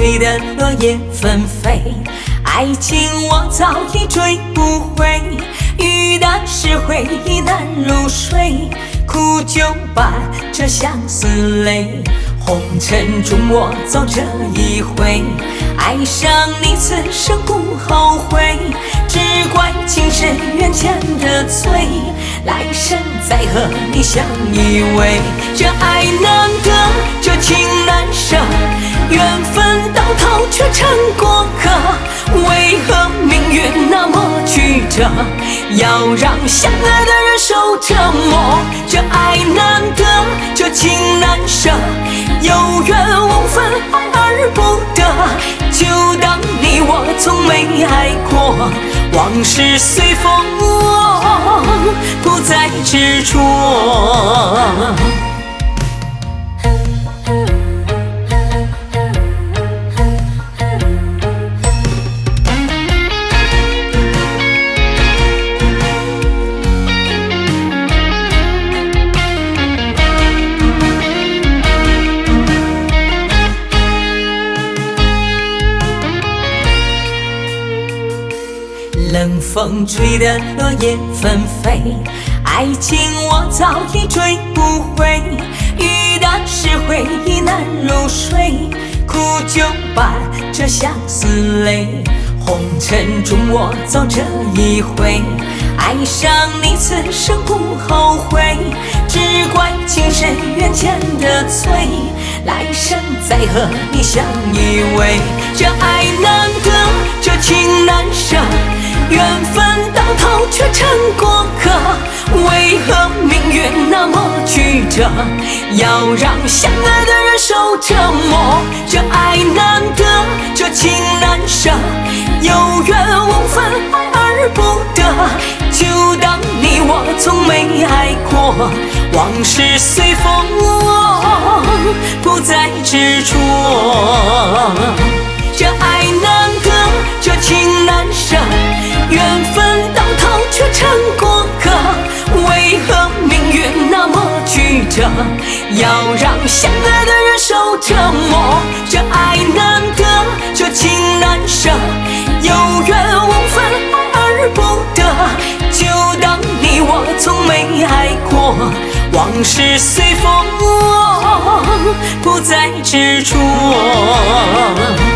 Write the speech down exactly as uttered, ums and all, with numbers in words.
里的落叶纷飞，爱情我早已追不回，遇的是回忆难入睡，苦就把这相思泪，红尘中我走这一回，爱上你此生不后悔，只怪情深缘浅的醉，来生再和你相依偎。这爱难得，这情难舍，缘分到头却成过客，为何命运那么曲折，要让相爱的人受折磨？这爱难得，这情难舍，有缘无分，爱而不得，就当你我从没爱过，往事随风，不再执着。冷风吹得落叶纷飞，爱情我早已追不回，遇的是回忆难入睡，苦就把这相思泪，红尘中我走这一回，爱上你此生不后悔，只怪情深缘浅的醉，来生再和你相依偎。这爱难得，这情难舍，缘分到头却成过客，为何命运那么曲折，要让相爱的人受折磨？这爱难得，这情难舍，有缘无分，爱而不得，就当你我从没爱过，往事随风，不再执着。这爱难得，这情难舍，缘分到头却成过客，为何命运那么曲折，要让相爱的人受折磨？这爱难得，这情难舍，有缘无分，爱而不得，就当你我从没爱过，往事随风，不再执着。